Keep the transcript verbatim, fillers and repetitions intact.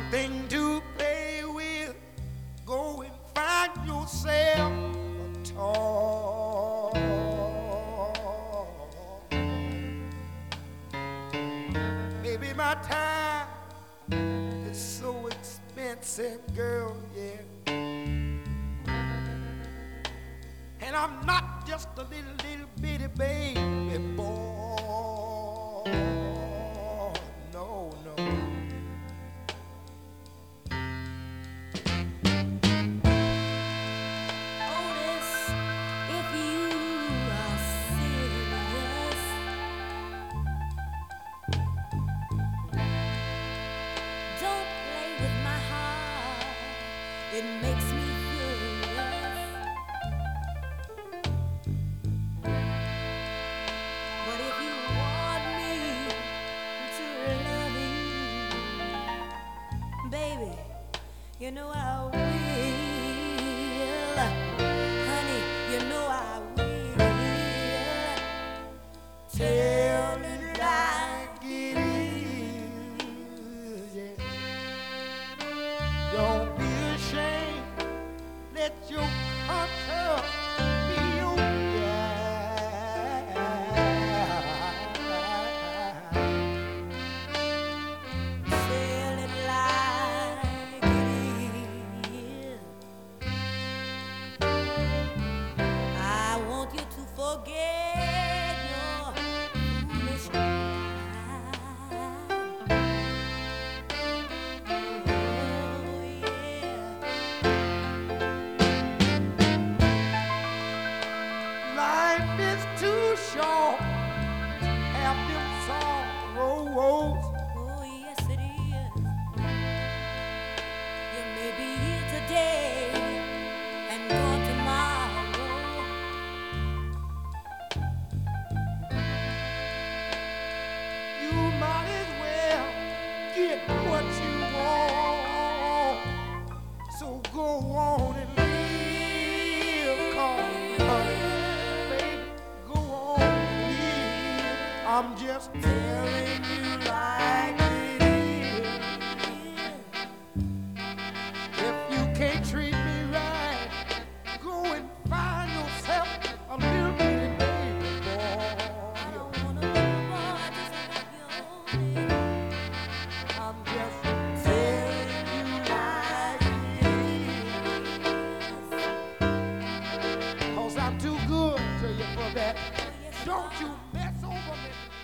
Nothing to play with. Go and find yourself a toy. Maybe my time is so expensive, girl, yeah. And I'm not just a little, little bitty baby boy. No, no. Otis, if you are serious, don't play with my heart. It makes me furious. But if you want me to love you, baby, you know I will. Honey, you know I will. Tell it like it is, yeah. Don't be ashamed. Let your conscience be your guide. Tell it like it is. I want you to forget your foolish pride. Oh, yeah. Life is too short to have them sorrows. Oh, yes, it is. You may be here today and gone tomorrow. You might as well get what you want. So go on and live, come on, baby, go on and live. I'm just telling you like it is. If you can't treat me right, go and find yourself a little bitty baby I boy. don't wanna be a boy just like you only. I'm just telling you like it is. Cause I'm too good to you for that. Oh, yes, you Don't are. you mess over me.